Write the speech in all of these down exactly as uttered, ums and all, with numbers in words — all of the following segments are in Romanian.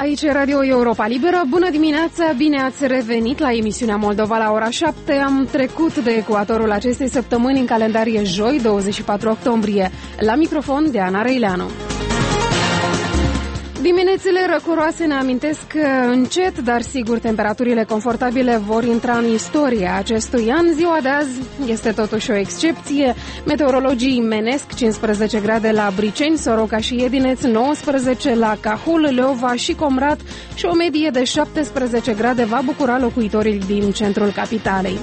Aici e Radio Europa Liberă. Bună dimineața, bine ați revenit la emisiunea Moldova la ora șapte. Am trecut de ecuatorul acestei săptămâni, în calendar e joi, douăzeci și patru octombrie. La microfon, Diana Răileanu. Diminețile răcoroase ne amintesc că încet, dar sigur, temperaturile confortabile vor intra în istoria acestui an. Ziua de azi este totuși o excepție. Meteorologii menesc cincisprezece grade la Briceni, Soroca și Iedineț, nouăsprezece la Cahul, Leova și Comrat și o medie de șaptesprezece grade va bucura locuitorii din centrul capitalei.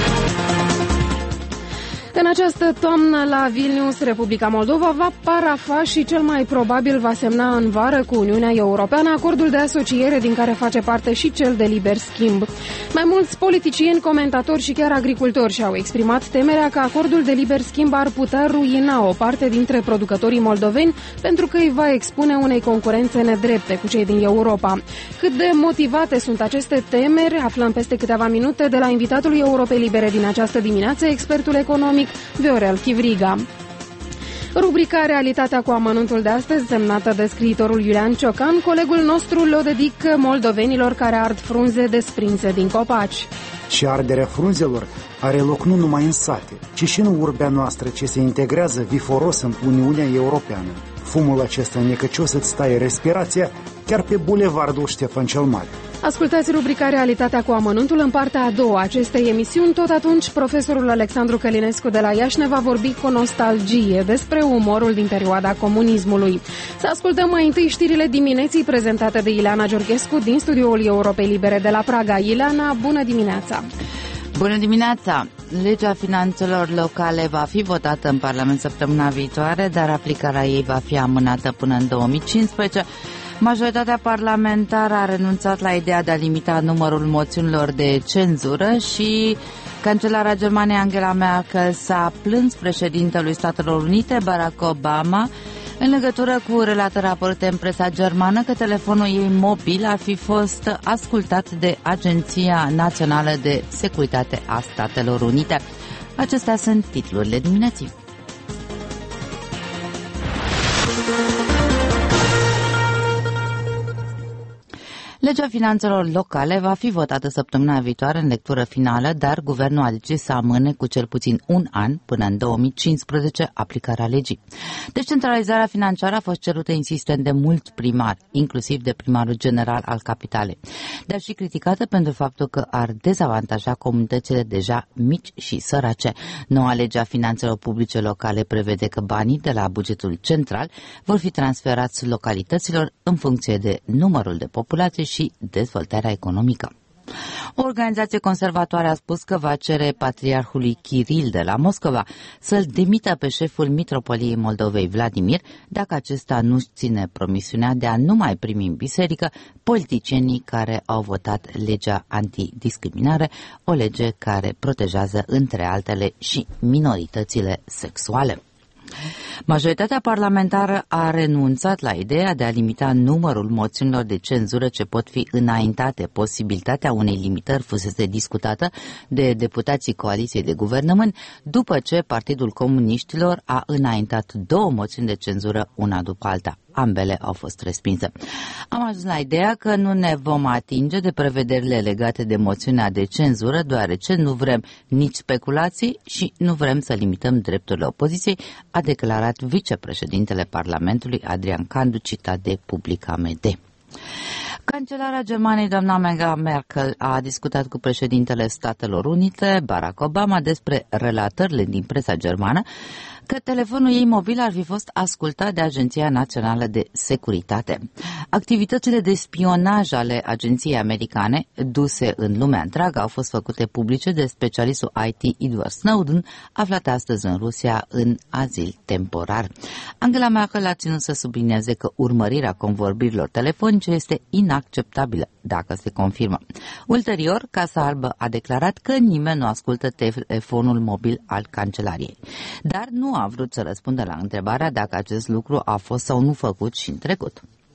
În această toamnă la Vilnius, Republica Moldova va parafa și cel mai probabil va semna în vară cu Uniunea Europeană acordul de asociere din care face parte și cel de liber schimb. Mai mulți politicieni, comentatori și chiar agricultori și-au exprimat temerea că acordul de liber schimb ar putea ruina o parte dintre producătorii moldoveni pentru că îi va expune unei concurențe nedrepte cu cei din Europa. Cât de motivate sunt aceste temeri, aflăm peste câteva minute de la invitatul Europei Libere din această dimineață, expertul economic Viorel Chivriga. Rubrica Realitatea cu amănuntul de astăzi, semnată de scriitorul Iulian Ciocan, colegul nostru le dedică moldovenilor care ard frunze desprinse din copaci. Și arderea frunzelor are loc nu numai în sate, ci și în urbea noastră ce se integrează viforos în Uniunea Europeană. Fumul acesta necăcios îți taie respirația chiar pe bulevardul Ștefan cel Mare. Ascultați rubrica Realitatea cu amănuntul în partea a doua acestei emisiuni. Tot atunci, profesorul Alexandru Călinescu de la Iași ne va vorbi cu nostalgie despre umorul din perioada comunismului. Să ascultăm mai întâi știrile dimineții prezentate de Ileana Georgescu din studioul Europei Libere de la Praga. Ileana, bună dimineața! Bună dimineața! Legea finanțelor locale va fi votată în Parlament săptămâna viitoare, dar aplicarea ei va fi amânată până în două mii cincisprezece. Majoritatea parlamentară a renunțat la ideea de a limita numărul moțiunilor de cenzură și cancelara Germaniei Angela Merkel s-a plâns președintelui Statelor Unite, Barack Obama, în legătură cu relatări apărute în presa germană că telefonul ei mobil ar fi fost ascultat de Agenția Națională de Securitate a Statelor Unite. Acestea sunt titlurile dimineții. Legea finanțelor locale va fi votată săptămâna viitoare în lectură finală, dar guvernul a decis să amâne cu cel puțin un an, până în două mii cincisprezece, aplicarea legii. Descentralizarea financiară a fost cerută insistent de mulți primari, inclusiv de primarul general al capitalei, dar și criticată pentru faptul că ar dezavantaja comunitățile deja mici și sărace. Noua lege a finanțelor publice locale prevede că banii de la bugetul central vor fi transferați localităților în funcție de numărul de populație și dezvoltarea economică. O organizație conservatoare a spus că va cere patriarhului Kiril de la Moscova să-l demită pe șeful Mitropoliei Moldovei Vladimir dacă acesta nu-și ține promisiunea de a nu mai primi în biserică politicienii care au votat legea antidiscriminare, o lege care protejează între altele și minoritățile sexuale. Majoritatea parlamentară a renunțat la ideea de a limita numărul moțiunilor de cenzură ce pot fi înaintate. Posibilitatea unei limitări fusese discutată de deputații coaliției de guvernământ după ce Partidul Comuniștilor a înaintat două moțiuni de cenzură una după alta. Ambele au fost respinse. Am ajuns la ideea că nu ne vom atinge de prevederile legate de moțiunea de cenzură, deoarece nu vrem nici speculații și nu vrem să limităm drepturile opoziției, a declarat vicepreședintele Parlamentului Adrian Candu, citat de Publica M D. Cancelara Germaniei, doamna Angela Merkel, a discutat cu președintele Statelor Unite, Barack Obama, despre relatările din presa germană că telefonul ei mobil ar fi fost ascultat de Agenția Națională de Securitate. Activitățile de spionaj ale agenției americane, duse în lumea întreagă, au fost făcute publice de specialistul I T Edward Snowden, aflat astăzi în Rusia în azil temporar. Angela Merkel a ținut să sublinieze că urmărirea convorbirilor telefonice este inacceptabilă, dacă se confirmă. Ulterior, Casa Albă a declarat că nimeni nu ascultă telefonul mobil al cancelariei, dar nu a vrut să răspundă la întrebarea dacă acest lucru a fost sau nu făcut și în trecut.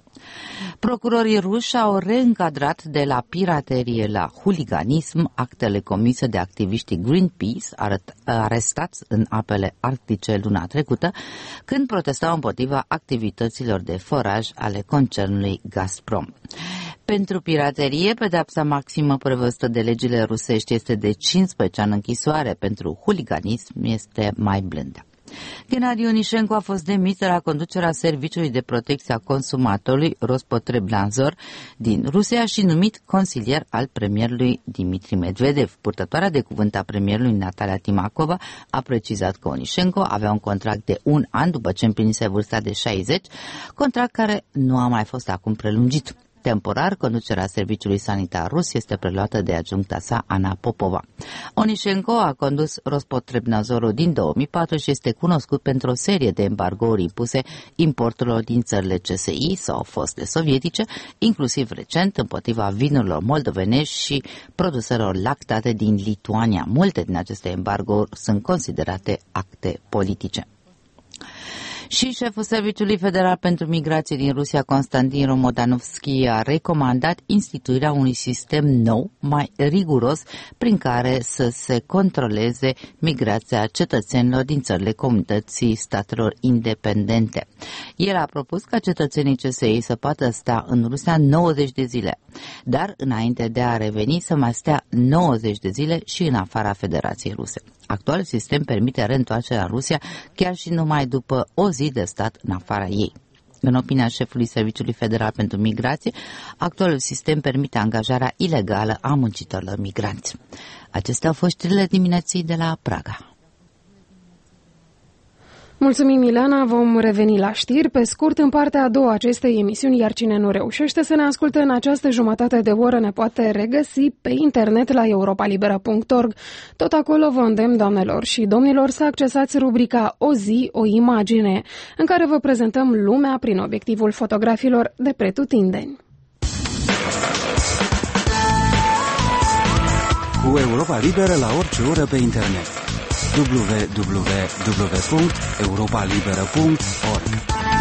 Procurorii ruși au reîncadrat de la piraterie la huliganism actele comise de activiștii Greenpeace, arestați în apele arctice luna trecută, când protestau împotriva activităților de foraj ale concernului Gazprom. Pentru piraterie, pedeapsa maximă prevăzută de legile rusești este de cincisprezece ani închisoare, pentru huliganism este mai blândă. Gennady Onișenko a fost demis de la conducerea Serviciului de Protecție a Consumatorului Rospotrebnadzor din Rusia și numit consilier al premierului Dmitri Medvedev. Purtătoarea de cuvânt a premierului Natalia Timakova a precizat că Onișenko avea un contract de un an după ce împlinise vârsta de șaizeci, contract care nu a mai fost acum prelungit. Temporar, conducerea serviciului sanitar rus este preluată de adjuncta sa, Ana Popova. Onișenko a condus Rospotrebnadzorul din două mii patru și este cunoscut pentru o serie de embargouri impuse importurilor din țările C S I sau foste sovietice, inclusiv recent împotriva vinurilor moldovenești și produselor lactate din Lituania. Multe din aceste embargouri sunt considerate acte politice. Și șeful Serviciului Federal pentru Migrație din Rusia, Konstantin Romodanovski, a recomandat instituirea unui sistem nou, mai riguros, prin care să se controleze migrația cetățenilor din țările comunității statelor independente. El a propus ca cetățenii C S I să poată sta în Rusia nouăzeci de zile, dar înainte de a reveni să mai stea nouăzeci de zile și în afara Federației Ruse. Actualul sistem permite reîntoarcerea în Rusia chiar și numai după o zi de stat în afara ei. În opinia șefului Serviciului Federal pentru Migrație, actualul sistem permite angajarea ilegală a muncitorilor migranți. Acestea au fost știrile dimineții de la Praga. Mulțumim, Milena. Vom reveni la știri pe scurt în partea a doua acestei emisiuni, iar cine nu reușește să ne asculte în această jumătate de oră ne poate regăsi pe internet la europa libera punct org. Tot acolo vă îndemn, doamnelor și domnilor, să accesați rubrica O zi, o imagine, în care vă prezentăm lumea prin obiectivul fotografilor de pretutindeni. Cu Europa Liberă la orice oră pe internet. w w w punct europa liberă punct org.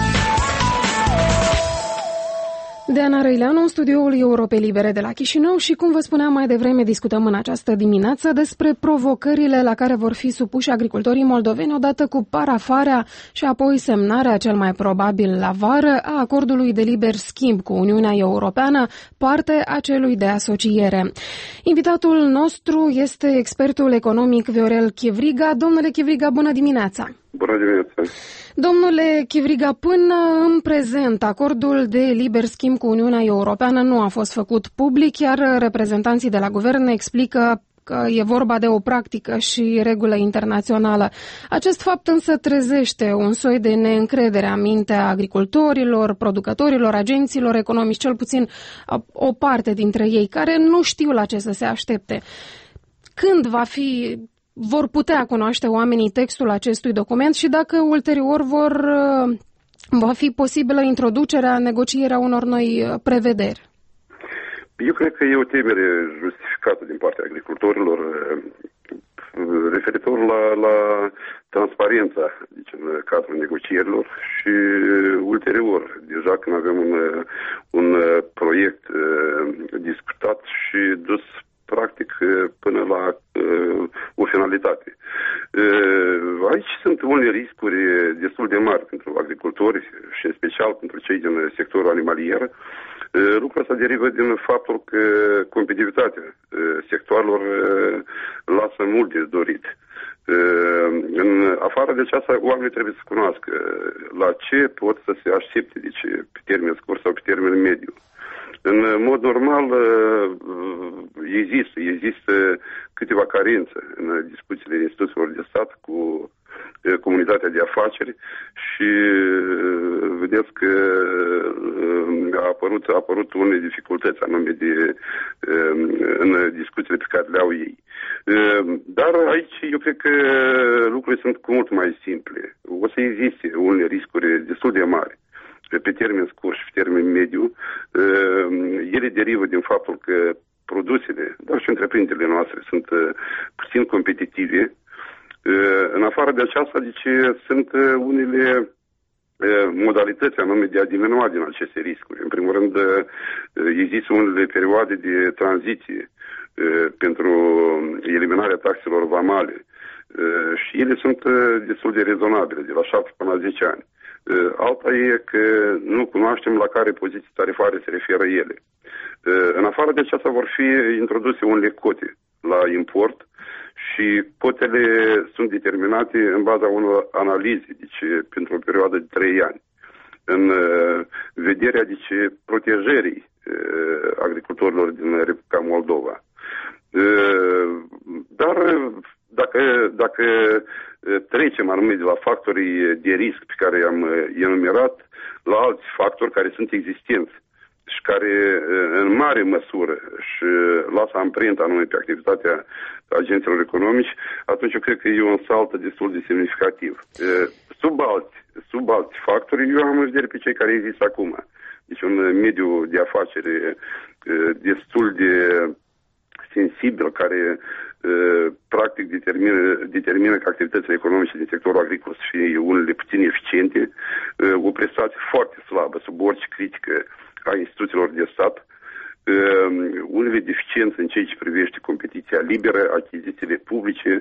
Deana Răileanu, în studioul Europei Libere de la Chișinău și, cum vă spuneam mai devreme, discutăm în această dimineață despre provocările la care vor fi supuși agricultorii moldoveni odată cu parafarea și apoi semnarea, cel mai probabil la vară, a acordului de liber schimb cu Uniunea Europeană, parte a celui de asociere. Invitatul nostru este expertul economic Viorel Chivriga. Domnule Chivriga, bună dimineața! Bună dimineața! Domnule Chivriga, până în prezent, acordul de liber schimb cu Uniunea Europeană nu a fost făcut public, iar reprezentanții de la guvern explică că e vorba de o practică și regulă internațională. Acest fapt însă trezește un soi de neîncredere în mintea agricultorilor, producătorilor, agenților economici, cel puțin o parte dintre ei, care nu știu la ce să se aștepte. Când va fi... vor putea cunoaște oamenii textul acestui document și dacă ulterior vor, va fi posibilă introducerea, negocierea unor noi prevederi? Eu cred că e o temere justificată din partea agricultorilor referitor la, la transparența, deci, în cadrul negocierilor și ulterior, deja când avem un, un proiect discutat și dus practic până la uh, o finalitate. Uh, aici sunt unele riscuri destul de mari pentru agricultori și în special pentru cei din sectorul animalier. Uh, lucrul ăsta derivă din faptul că competitivitatea uh, sectoarelor uh, lasă mult de dorit. Uh, în afară de aceasta, oamenii trebuie să cunoască la ce pot să se aștepte, deci pe termen scurt sau pe termen mediu. În mod normal există, există câteva carențe în discuțiile instituțiilor de stat cu comunitatea de afaceri și vedeți că a apărut, a apărut unele dificultăți anume de, în discuțiile pe care le au ei. Dar aici eu cred că lucrurile sunt cu mult mai simple. O să existe unele riscuri destul de mari pe termen scurt și pe termen mediu. Ele derivă din faptul că produsele, dar și întreprinderile noastre sunt puțin competitive. În afară de aceasta, deci, sunt unele modalități anume de a diminua din aceste riscuri. În primul rând, există unele perioade de tranziție pentru eliminarea taxelor vamale și ele sunt destul de rezonabile, de la șapte până la zece ani. Alta e că nu cunoaștem la care poziții tarifare se referă ele. În afară de aceasta vor fi introduse unele cote la import și cotele sunt determinate în baza unor analize, deci pentru o perioadă de trei ani, în vederea deci, protejării agricultorilor din Republica Moldova. Dar dacă, dacă trecem anume de la factorii de risc pe care i-am enumerat la alți factori care sunt existenți și care în mare măsură își lasă amprenta anume pe activitatea agenților economici, atunci eu cred că e un salt destul de semnificativ. Sub alți, sub alți factori, eu am în vedere pe cei care există acum. Deci un mediu de afaceri destul de sensibil, care practic determină, determină că activitățile economice din sectorul agricol să fie unele puțin eficiente, o prestație foarte slabă, sub orice critică a instituțiilor de stat, unele deficiențe în ceea ce privește competiția liberă, achizițiile publice,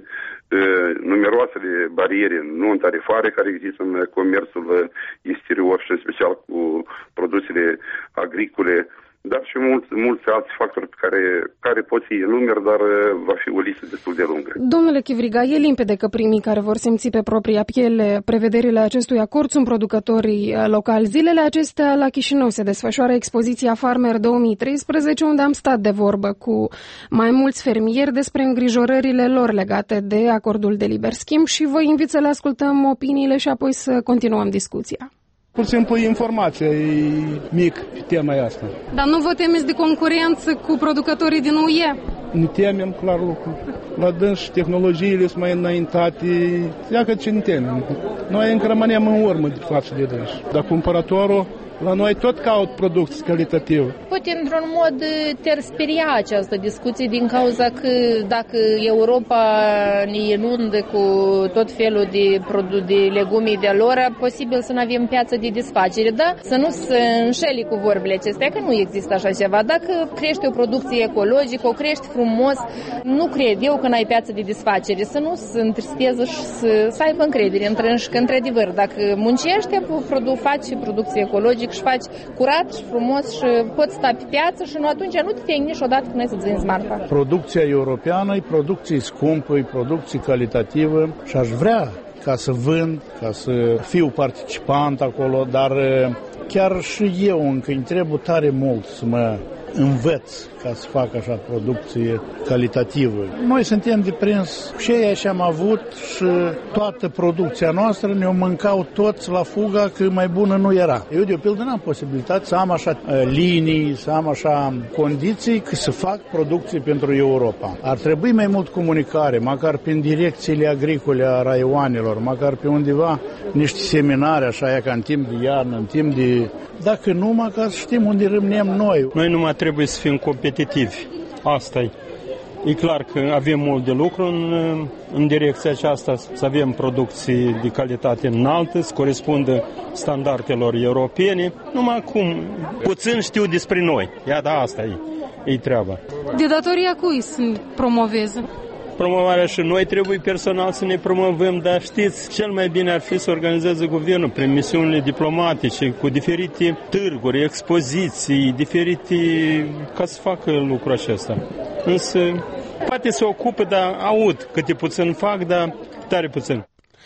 numeroasele bariere non-tarifare care există în comerțul exterior și în special cu produsele agricole, dar și mulți, mulți alți factori care, care pot fi enumeri, dar va fi o listă destul de lungă. Domnule Chivriga, e limpede că primii care vor simți pe propria piele prevederile acestui acord sunt producătorii locali. Zilele acestea la Chișinău se desfășoară expoziția Farmer două mii treisprezece, unde am stat de vorbă cu mai mulți fermieri despre îngrijorările lor legate de acordul de liber schimb și vă invit să le ascultăm opiniile și apoi să continuăm discuția. Pur și simplu informația e mic pe tema asta. Dar nu vă temeți de concurență cu producătorii din U E? Ne temem, clar lucru. La dânsi tehnologiile sunt mai înaintate. Iacă ce ne temem. Noi încă rămânem în urmă de față de dânsi. Dar cumpărătorul la noi tot caut producții calitative. Poate într-un mod te-ar speria această discuție din cauza că dacă Europa ne inundă cu tot felul de, produ- de legume de lor, posibil să nu avem piață de desfacere, da? Să nu se înșeli cu vorbile acestea, că nu există așa ceva. Dacă crești o producție ecologică, o crești frumos, nu cred eu că n-ai piață de desfacere, să nu se întristeze și să, să aibă încredere întrânși că, într-adevăr, dacă muncești, faci producție ecologică și faci curat și frumos și poți sta pe piață și nu, atunci nu te teni niciodată când ai să-ți vinzi marfa. Producția europeană e producție scumpă, e producție calitativă și aș vrea ca să vând, ca să fiu participant acolo, dar chiar și eu încă îmi trebuie tare mult să mă învăț ca să fac așa producție calitativă. Noi suntem deprins și ceea ce am avut și toată producția noastră ne-o mâncau toți la fuga că mai bună nu era. Eu de pildă n-am posibilitate să am așa linii, să am așa condiții că să fac producție pentru Europa. Ar trebui mai mult comunicare, măcar prin direcțiile agricole a raioanelor, măcar pe undeva niște seminare așa ca în timp de iarnă, în timp de... Dacă nu, măcar știm unde rămânem noi. Noi numai trebuie să fim competitivi. Asta e. E clar că avem mult de lucru în, în direcția aceasta, să avem producții de calitate înaltă, să corespundă standardelor europene. Numai cum puțin știu despre noi. Ia, da, asta e, e treaba. De datoria cui să promoveze? Promovarea și noi trebuie personal să ne promovăm, dar știți, cel mai bine ar fi să organizeze guvernul prin misiunile diplomatice, cu diferite târguri, expoziții, diferite, ca să facă lucrul acesta. Însă, poate se ocupă, dar aud câte puțin fac, dar tare puțin.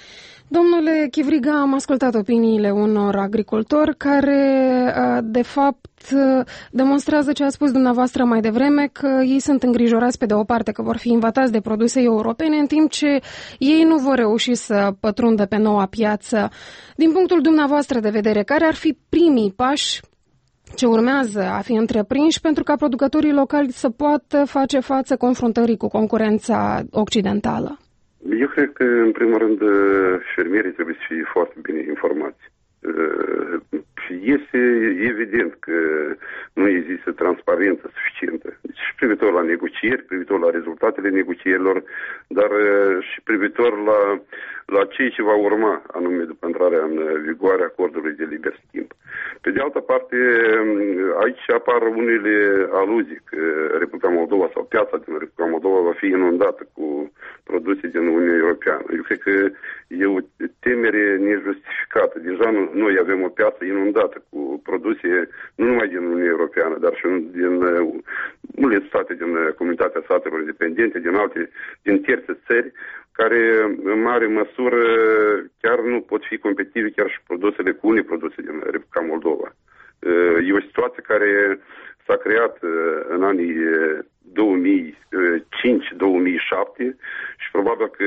Domnule Chivriga, am ascultat opiniile unor agricultori care, de fapt, demonstrează ce a spus dumneavoastră mai devreme, că ei sunt îngrijorați pe de o parte că vor fi invadați de produse europene, în timp ce ei nu vor reuși să pătrundă pe noua piață. Din punctul dumneavoastră de vedere, care ar fi primii pași ce urmează a fi întreprinși pentru ca producătorii locali să poată face față confruntării cu concurența occidentală? Eu cred că, în primul rând, fermierii trebuie să fie foarte bine informați. Este evident că nu există transparență suficientă. Deci și privitor la negocieri, privitor la rezultatele negocierilor, dar și privitor la, la ceea ce va urma, anume după intrarea în vigoare a acordului de liber schimb. Pe de altă parte, aici apar unele aluzii că Republica Moldova sau piața din Republica Moldova va fi inundată cu produse din Uniunea Europeană. Eu cred că e o temere nejustificată. Deja noi avem o piață inundată cu produse nu numai din Uniunea Europeană, dar și din multe state din Comunitatea Statelor Independente, din alte, din terțe țări, care în mare măsură chiar nu pot fi competitive chiar și produsele cu unii produse din Republica Moldova. E o situație care s-a creat în anii două mii cinci două mii șapte și probabil că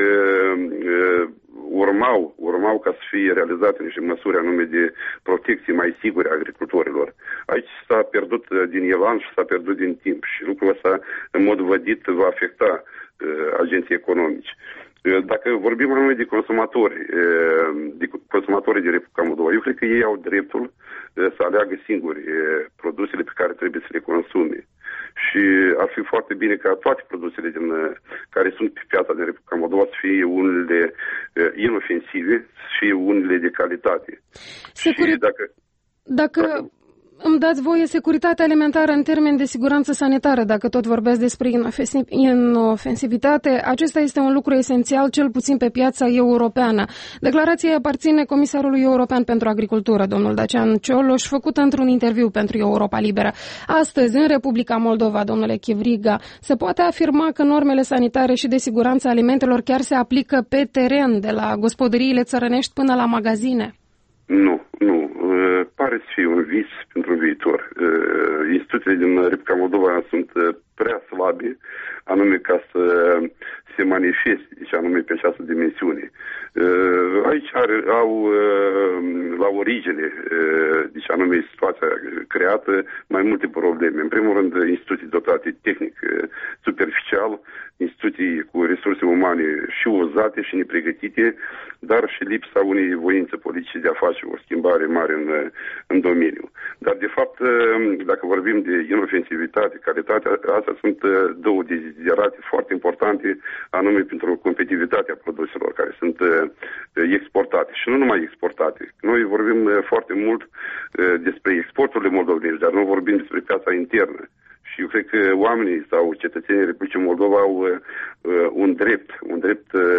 urmau, urmau ca să fie realizate niște măsuri anume de protecție mai sigure a agricultorilor. Aici s-a pierdut din elan și s-a pierdut din timp și lucrul ăsta în mod vădit va afecta agenții economici. Dacă vorbim anume de consumatori, de consumatorii de Republica Moldova, eu cred că ei au dreptul să aleagă singuri produsele pe care trebuie să le consume. Și ar fi foarte bine ca toate produsele din, care sunt pe piața din Republica Moldova să fie unele inofensive, să fie unele de calitate. Securi... Și dacă... dacă... dacă... Îmi dați voie, securitatea alimentară în termeni de siguranță sanitară, dacă tot vorbesc despre inofensivitate, acesta este un lucru esențial, cel puțin pe piața europeană. Declarația aparține Comisarului European pentru Agricultură, domnul Dacian Cioloș, făcută într-un interviu pentru Europa Liberă. Astăzi, în Republica Moldova, domnule Chivriga, se poate afirma că normele sanitare și de siguranță alimentelor chiar se aplică pe teren, de la gospodăriile țărănești până la magazine? Nu, nu. Pare să fie un vis pentru viitor. Instituțiile din Republica Moldova sunt prea slabe, anume ca să se manifeste, deci anume pe această dimensiune. Aici are, au la origine, deci anume situația creată, mai multe probleme. În primul rând, instituții dotate tehnic superficial, instituții cu resurse umane și uzate și nepregătite, dar și lipsa unei voințe politice de a face o schimbare mare în, în domeniu. Dar, de fapt, dacă vorbim de inofensivitate, calitate, astea sunt două deziderate foarte importante, anume pentru competitivitatea produselor care sunt exportate și nu numai exportate. Noi vorbim foarte mult despre exporturile moldovenești, dar nu vorbim despre piața internă. Și eu cred că oamenii sau cetățenii Republicii Moldova au uh, un drept, un drept uh,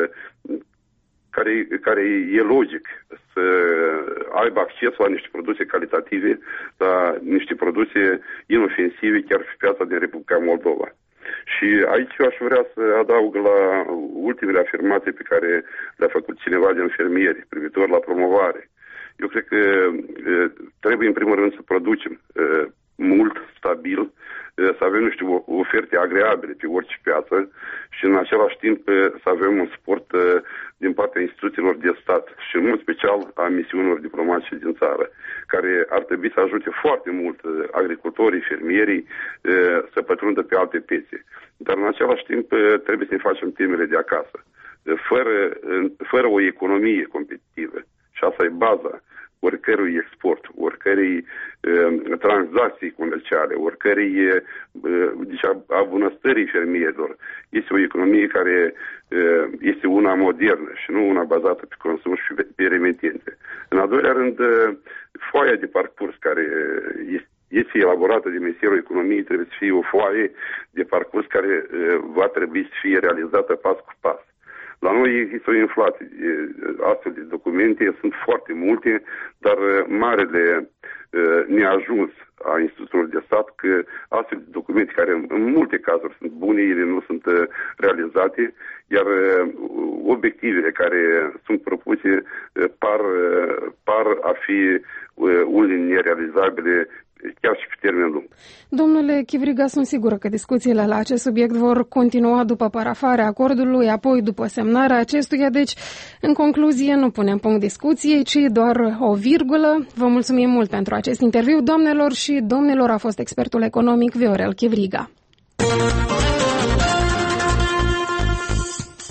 care, care e logic să aibă acces la niște produse calitative, la niște produse inofensive chiar pe piața din Republica Moldova. Și aici eu aș vrea să adaug la ultimele afirmații pe care le-a făcut cineva din fermieri privitor la promovare. Eu cred că uh, trebuie în primul rând să producem uh, mult, stabil, să avem niște oferte agreabile pe orice piață și în același timp să avem un suport din partea instituțiilor de stat și în mod special a misiunilor diplomatice din țară, care ar trebui să ajute foarte mult agricultorii, fermierii să pătrundă pe alte piețe. Dar în același timp trebuie să ne facem temele de acasă. Fără, fără o economie competitivă, și asta e baza oricărui export, oricărei uh, tranzacții comerciale, oricărei uh, deci a, a bunăstării fermierilor. Este o economie care uh, este una modernă și nu una bazată pe consum și pe, pe remitente. În al doilea rând, uh, foaia de parcurs care este, este elaborată de Ministerul Economiei trebuie să fie o foaie de parcurs care uh, va trebui să fie realizată pas cu pas. La noi există o inflație. Astfel de documente sunt foarte multe, dar marele neajuns a instituțiilor de stat că astfel de documente care în multe cazuri sunt bune, ele nu sunt realizate, iar obiectivele care sunt propuse par, par a fi unele nerealizabile chiar și pe termen lung. Domnule Chivriga, sunt sigură că discuțiile la acest subiect vor continua după parafarea acordului, apoi după semnarea acestuia, deci, în concluzie, nu punem punct discuției, ci doar o virgulă. Vă mulțumim mult pentru acest interviu, doamnelor și domnilor, a fost expertul economic Viorel Chivriga.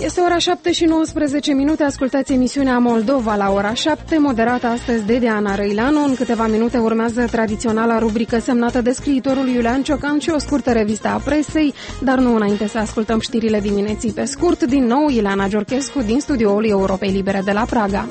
Este ora șapte și nouăsprezece minute, ascultați emisiunea Moldova la ora șapte, moderată astăzi de Diana Răileanu. În câteva minute urmează tradiționala rubrică semnată de scriitorul Iulian Ciocan și o scurtă revistă a presei, dar nu înainte să ascultăm știrile dimineții pe scurt. Din nou, Ileana Giorchescu din studioul Europei Libere de la Praga.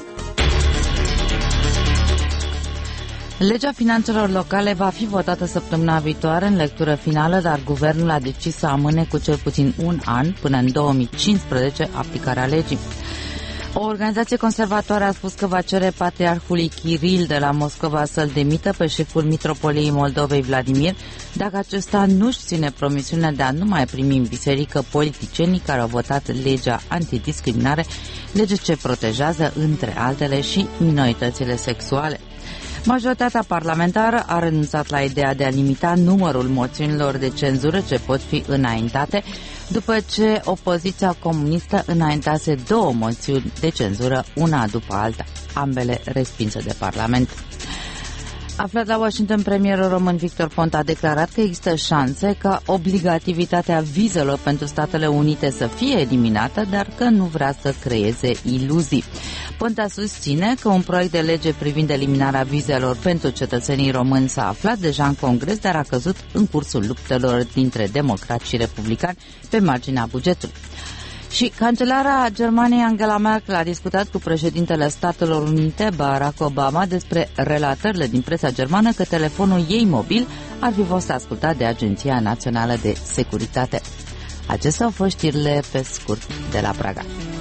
Legea finanțelor locale va fi votată săptămâna viitoare în lectură finală, dar guvernul a decis să amâne cu cel puțin un an, până în două mii cincisprezece, aplicarea legii. O organizație conservatoare a spus că va cere patriarhului Kiril de la Moscova să-l demită pe șeful mitropoliei Moldovei Vladimir, dacă acesta nu-și ține promisiunea de a nu mai primi în biserică politicienii care au votat legea antidiscriminare, lege ce protejează, între altele, și minoritățile sexuale. Majoritatea parlamentară a renunțat la ideea de a limita numărul moțiunilor de cenzură ce pot fi înaintate, după ce opoziția comunistă înaintase două moțiuni de cenzură, una după alta, ambele respinse de Parlament. Aflat la Washington, premierul român Victor Ponta a declarat că există șanse ca obligativitatea vizelor pentru Statele Unite să fie eliminată, dar că nu vrea să creeze iluzii. Ponta susține că un proiect de lege privind eliminarea vizelor pentru cetățenii români s-a aflat deja în Congres, dar a căzut în cursul luptelor dintre democrați și republicani pe marginea bugetului. Și cancelara Germaniei Angela Merkel a discutat cu președintele Statelor Unite Barack Obama despre relatările din presa germană că telefonul ei mobil ar fi fost ascultat de Agenția Națională de Securitate. Acestea au fost știrile pe scurt de la Praga.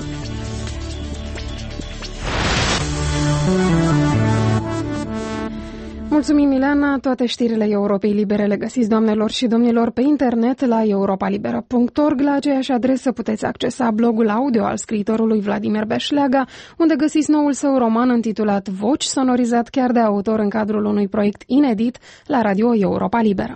Mulțumim, Milena. Toate știrile Europei Libere le găsiți, doamnelor și domnilor, pe internet la europa liberă punct org. La aceeași adresă puteți accesa blogul audio al scriitorului Vladimir Beșleaga, unde găsiți noul său roman intitulat Voci, sonorizat chiar de autor în cadrul unui proiect inedit la Radio Europa Liberă.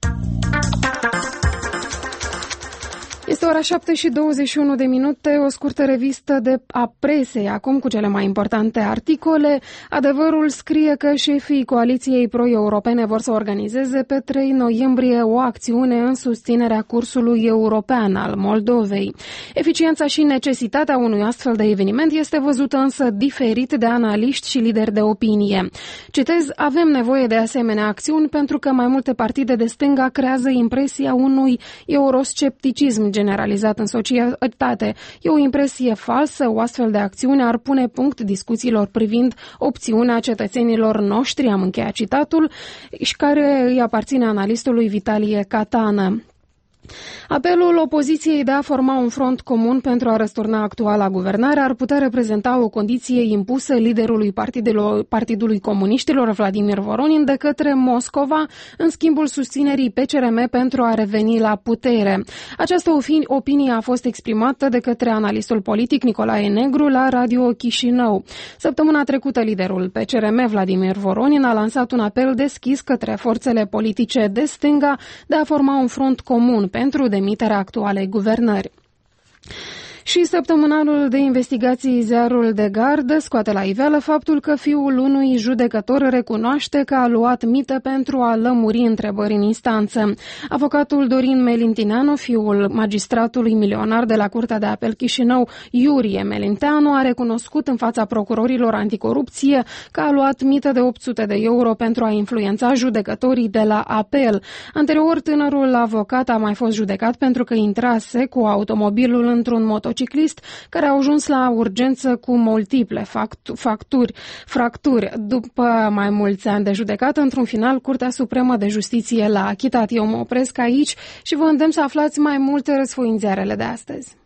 Este ora șapte și douăzeci și unu de minute, o scurtă revistă de a presei, acum cu cele mai importante articole. Adevărul scrie că șefii coaliției pro-europene vor să organizeze pe trei noiembrie o acțiune în susținerea cursului european al Moldovei. Eficiența și necesitatea unui astfel de eveniment este văzută însă diferit de analiști și lideri de opinie. Citez, avem nevoie de asemenea acțiuni pentru că mai multe partide de stânga creează impresia unui euroscepticism generalizat în societate. E o impresie falsă, o astfel de acțiune ar pune punct discuțiilor privind opțiunea cetățenilor noștri, am încheiat citatul, și care îi aparține analistului Vitalie Catană. Apelul opoziției de a forma un front comun pentru a răsturna actuala guvernare ar putea reprezenta o condiție impusă liderului Partidului, Partidului Comuniștilor, Vladimir Voronin, de către Moscova, în schimbul susținerii P C R M pentru a reveni la putere. Această opinie a fost exprimată de către analistul politic Nicolae Negru la Radio Chișinău. Săptămâna trecută, liderul P C R M, Vladimir Voronin, a lansat un apel deschis către forțele politice de stânga de a forma un front comun pentru demiterea actualei guvernări. Și săptămânalul de investigații Ziarul de Gardă scoate la iveală faptul că fiul unui judecător recunoaște că a luat mită pentru a lămuri întrebări în instanță. Avocatul Dorin Melintineanu, fiul magistratului milionar de la Curtea de Apel Chișinău, Iurie Melinteanu, a recunoscut în fața procurorilor anticorupție că a luat mită de opt sute de euro pentru a influența judecătorii de la apel. Anterior, tânărul avocat a mai fost judecat pentru că intrase cu automobilul într-un motociclist ciclist care a ajuns la urgență cu multiple factu- facturi, fracturi. După mai mulți ani de judecată, într-un final, Curtea Supremă de Justiție l-a achitat. Eu mă opresc aici și vă îndemn să aflați mai multe răsfoi în ziarele de astăzi.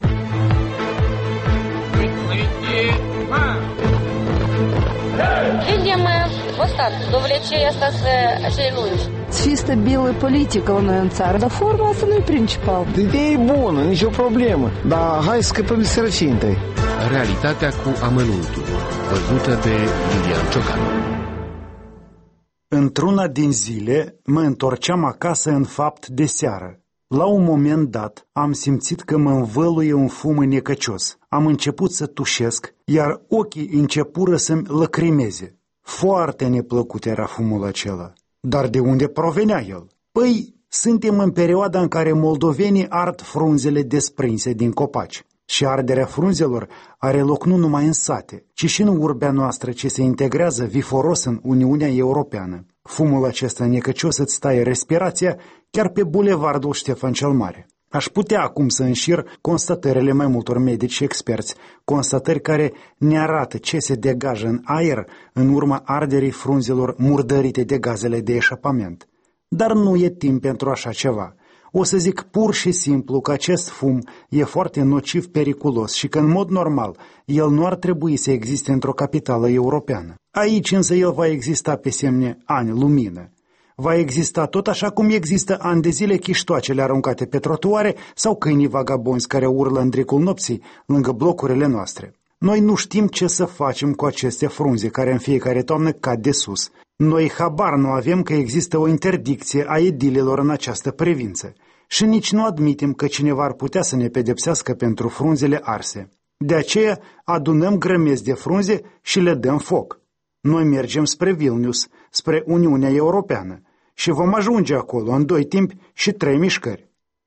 Видим ăsta, довлечение asta acei lungi. Fi stabilă politică la noi în țară, dar forma asta nu e principal. Ideea e bună, nicio problemă, dar hai să scăpăm de sărăcie întâi. Realitatea cu amănuntul, văzută de Iulian Ciocan. Într-una din zile mă întorceam acasă în fapt de seară. La un moment dat am simțit că mă învăluie un fum înecăcios. Am început să tușesc, iar ochii începură să-mi lăcrimeze. Foarte neplăcut era fumul acela. Dar de unde provenea el? Păi, suntem în perioada în care moldovenii ard frunzele desprinse din copaci. Și arderea frunzelor are loc nu numai în sate, ci și în urbea noastră ce se integrează viforos în Uniunea Europeană. Fumul acesta necăcios îți taie respirația chiar pe bulevardul Ștefan cel Mare. Aș putea acum să înșir constatările mai multor medici și experți, constatări care ne arată ce se degajă în aer în urma arderii frunzelor murdărite de gazele de eșapament. Dar nu e timp pentru așa ceva. O să zic pur și simplu că acest fum e foarte nociv, periculos și că în mod normal el nu ar trebui să existe într-o capitală europeană. Aici însă el va exista pe semne ani lumină. Va exista tot așa cum există ani de zile chiștoacele aruncate pe trotuare sau câinii vagabonzi care urlă în dricul nopții lângă blocurile noastre. Noi nu știm ce să facem cu aceste frunze care în fiecare toamnă cad de sus. Noi habar nu avem că există o interdicție a edilelor în această privință și nici nu admitem că cineva ar putea să ne pedepsească pentru frunzele arse. De aceea adunăm grămezi de frunze și le dăm foc. Noi mergem spre Vilnius, spre Uniunea Europeană și vom ajunge acolo în doi timpi și trei mișcări.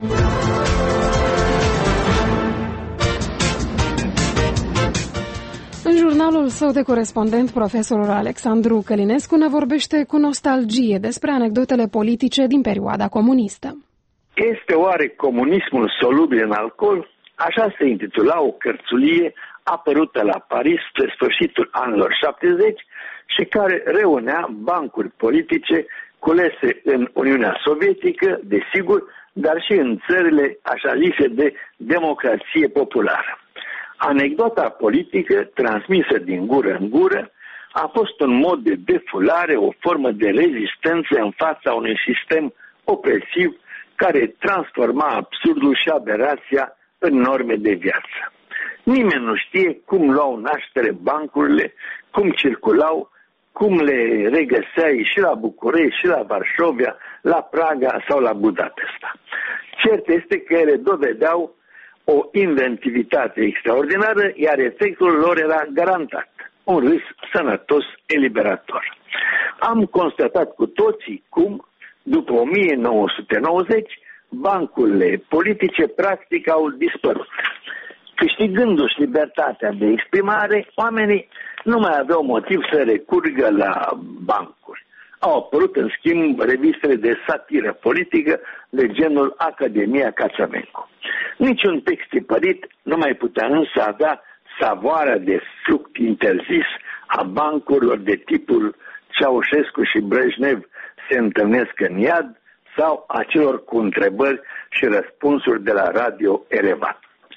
În jurnalul său de corespondent, profesorul Alexandru Călinescu ne vorbește cu nostalgie despre anecdotele politice din perioada comunistă. Este oare comunismul solubil în alcool? Așa se intitula o cărțulie apărută la Paris spre sfârșitul anilor șaptezeci și care reunea bancuri politice culese în Uniunea Sovietică, desigur, dar și în țările așa zise de democrație populară. Anecdota politică, transmisă din gură în gură, a fost un mod de defulare, o formă de rezistență în fața unui sistem opresiv care transforma absurdul și aberația în norme de viață. Nimeni nu știe cum luau naștere bancurile, cum circulau, cum le regăseai și la București, și la Varșovia, la Praga sau la Budapesta. Cert este că ele dovedeau o inventivitate extraordinară, iar efectul lor era garantat, un râs sănătos eliberator. Am constatat cu toții cum, după o mie nouă sute nouăzeci, bancurile politice practic au dispărut. Câștigându-și libertatea de exprimare, oamenii nu mai aveau motiv să recurgă la bancuri. Au apărut, în schimb, revistele de satiră politică de genul Academia Cațavencu. Niciun text tipărit nu mai putea însă avea savoarea de fruct interzis a bancurilor de tipul Ceaușescu și Brejnev se întâlnesc în iad sau a celor cu întrebări și răspunsuri de la Radio Erevan.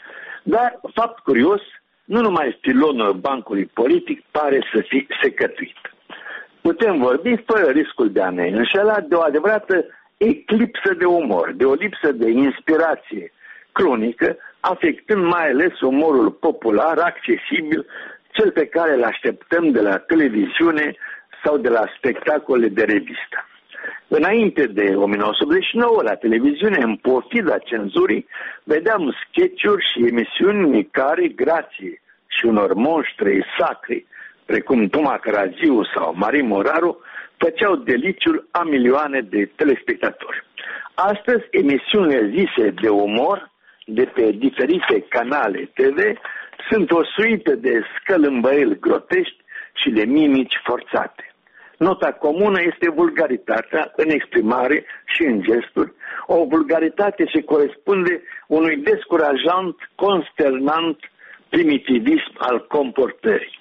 Dar, fapt curios, nu numai stilonul bancului politic pare să fi secătuit. Putem vorbi, fără riscul de a ne înșela, de o adevărată eclipsă de umor, de o lipsă de inspirație cronică, afectând mai ales umorul popular, accesibil, cel pe care îl așteptăm de la televiziune sau de la spectacole de revistă. Înainte de o mie nouă sute optzeci și nouă, la televiziune, în pofida cenzurii, vedeam sketch-uri și emisiuni în care, grație și unor monștri sacri, precum Toma Caraziu sau Marin Moraru, făceau deliciul a milioane de telespectatori. Astăzi, emisiunile zise de umor, de pe diferite canale T V, sunt o suită de scălâmbăieli grotești și de mimici forțate. Nota comună este vulgaritatea în exprimare și în gesturi, o vulgaritate ce corespunde unui descurajant, consternant primitivism al comportării.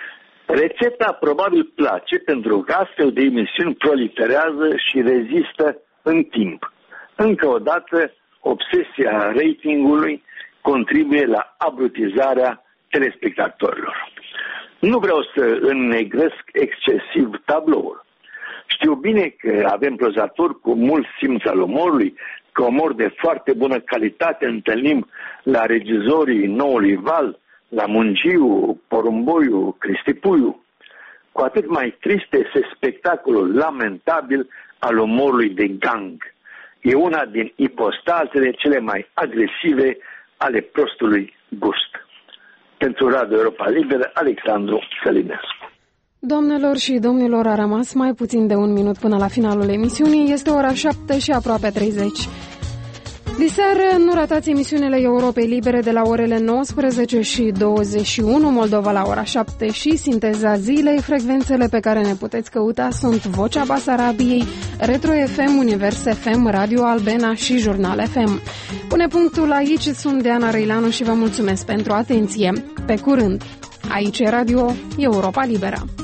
Rețeta probabil place pentru că astfel de emisiuni proliferează și rezistă în timp. Încă o dată, obsesia ratingului contribuie la abrutizarea telespectatorilor. Nu vreau să înnegresc excesiv tabloul. Știu bine că avem prozatori cu mult simț al umorului, că umor de foarte bună calitate întâlnim la regizorii Noului Val, la Mungiu, Porumboiu, Cristipuiu. Cu atât mai trist este spectacolul lamentabil al umorului de gang. E una din ipostazele cele mai agresive ale prostului gust. Pentru Radio Europa Liberă, Alexandru Călinescu. Doamnelor și domnilor, a rămas mai puțin de un minut până la finalul emisiunii. Este ora șapte și aproape treizeci. Diseară nu ratați emisiunile Europei Libere de la orele nouăsprezece și douăzeci și unu, Moldova la ora șapte și Sinteza Zilei. Frecvențele pe care ne puteți căuta sunt Vocea Basarabiei, Retro F M, Univers F M, Radio Albena și Jurnal F M. Pune punctul aici, sunt Diana Răilanu și vă mulțumesc pentru atenție. Pe curând! Aici e Radio Europa Liberă.